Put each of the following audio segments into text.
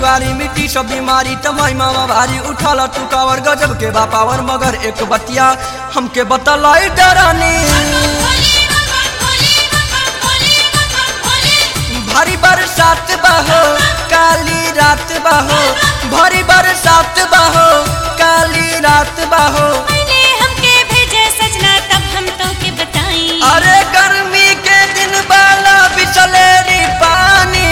दुआरी मिट्टी सब बीमारी तमाई मामा भारी उठाला तू कावर गजब के बापावर मगर एक बतिया हमके बतलाई डरानी भारी बरसात बहो काली रात बहो भारी बरसात बहो काली रात बहो हमके भेजे सजना तब हम तो के बताई अरे गर्मी के दिन बाला बिसलेरी पानी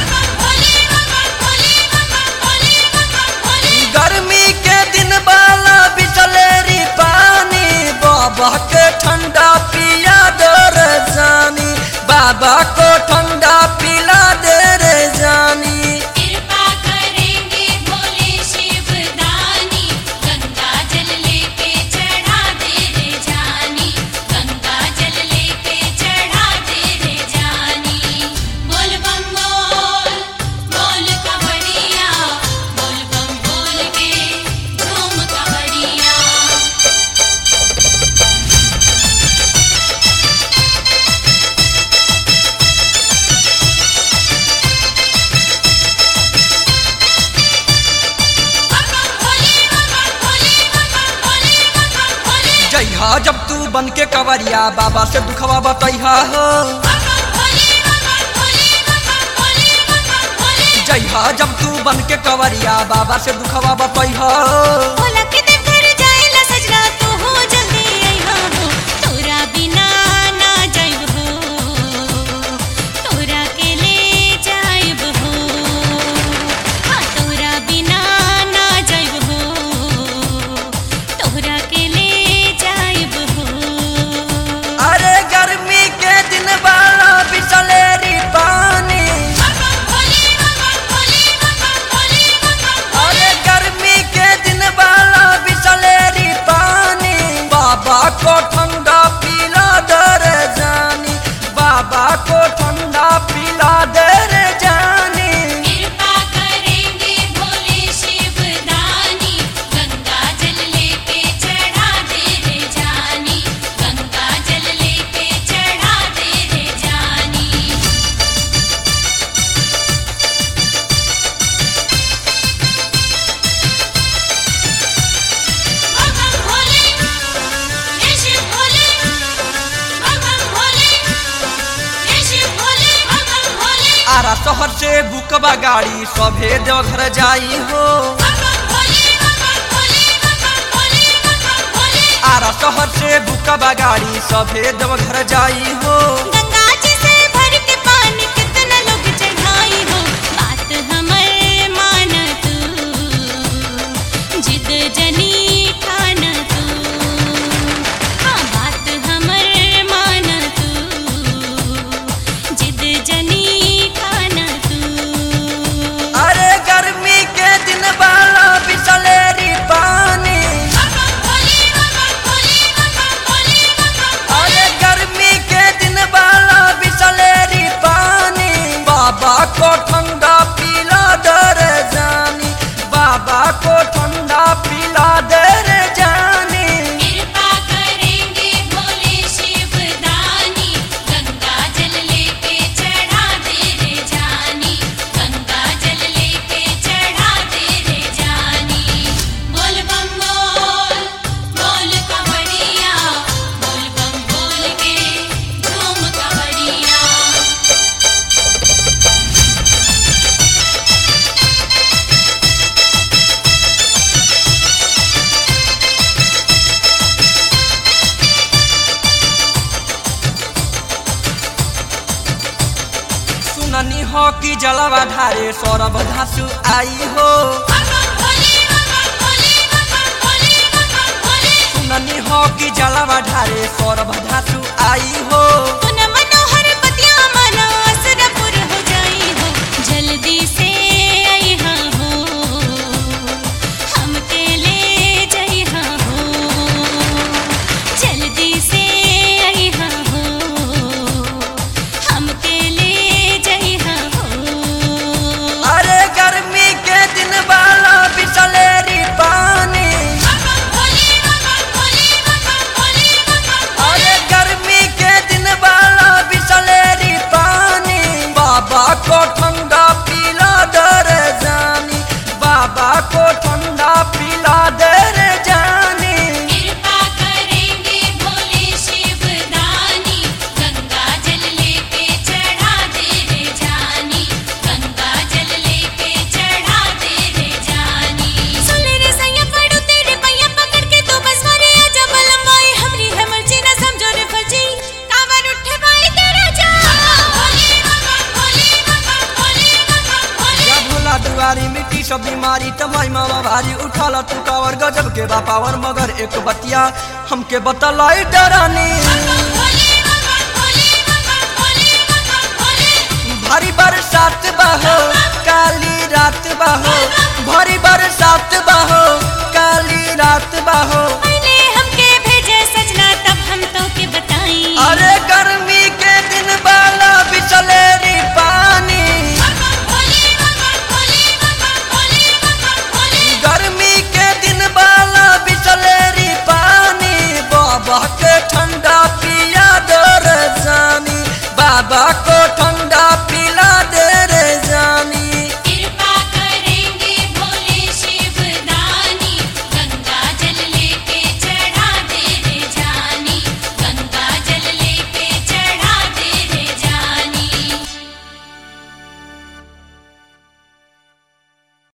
गर्मी के दिन बाला बिसलेरी पानी बाबा के ठंडा पिया दे रे जानी बाबा को ठंडा पिला दे रे जानी कृपा करेंगे भोले शिव दानी गंगा जल लेके चढ़ा दे रे जानी गंगा जल लेके चढ़ा दे रे जानी बोल बम बोल कबड़िया बोल बम बोल के झूम कबड़िया जइहा जब तू बन के कवरिया बाबा से दुखवा बतैहा हो जइहा जब तू बन के कवरिया बाबा से दुखवा बतैहा भोला के देव घर जाएला सजना तू हो जल्दी अइहा हो तोरा बिना ना जाइब हो तोरा के ले जाइब हो हाँ तोरा बिना ना जाइब हो तोरा के ले जाइब हो अरे गर्मी के दिन बाला बिसलेरी पानी अरे गर्मी के दिन बाला बिसलेरी पानी बाबा को ठंडा पिला दे रे जानी बाबा को ठंडा पिला दे रे जानी कृपा करेंगे भोले शिव दानी गंगा जल लेके चढ़ा दे रे जानी गंगा जल लेके चढ़ा दे रे जानी बम भोले जय शिव भोले बम भोले जय शिव भोले बम भोले आरा शहर से बुकबा गाड़ी सभे देवघर जाई हो आरा शहर से बुकबा गाड़ी सभे देवघर जाई हो गंगा जी से भर के पानी कितना लोग चढ़ाई हो बात हमर मान तू जिद जनी ठान तू हाँ बात हमर मान तू जिद जनी ठान तू अरे गर्मी के दिन बाला बिसलेरी पानी अरे गर्मी के दिन बाला बिसलेरी पानी बाबा को ठंडा पिला दे रे जानी बाबा को ठंडा पिला दे रे जानी कृपा करेंगे भोले शिव दानी गंगा जल लेके चढ़ा दे रे जानी गंगा जल लेके चढ़ा दे रे जानी बोल बम बोल कबड़िया बोल बम बोल के झूम कबड़िया सुननी हो कि जलवा ढारे सौरभ धासु आई हो सुननी हो कि जलवा ढारे सौरभ धासु आई हो पुन मनोहर पतिया मना असरपुर हो जाई हो जल्दी से अइहा हो हमके ले जइहा हो जल्दी से अइहा हो हमके ले जइहा हो अरे गर्मी के दिन बाला बिसलेरी पानी अरे गर्मी बीमारी तमाई मामा भारी उठाला तू कावर गजब के बापावर मगर एक बतिया हमके बतलाई डरानी भारी बरसात बहो काली रात बहो भारी बरसात बहो काली रात बहो पहले हमके भेजे सजना तब हम तो के बताई अरे गर्मी के दिन बाला बिसलेरी पानी गर्मी के दिन बाला बिसलेरी पानी बाबा के ठंडा पिया दर जानी बाबा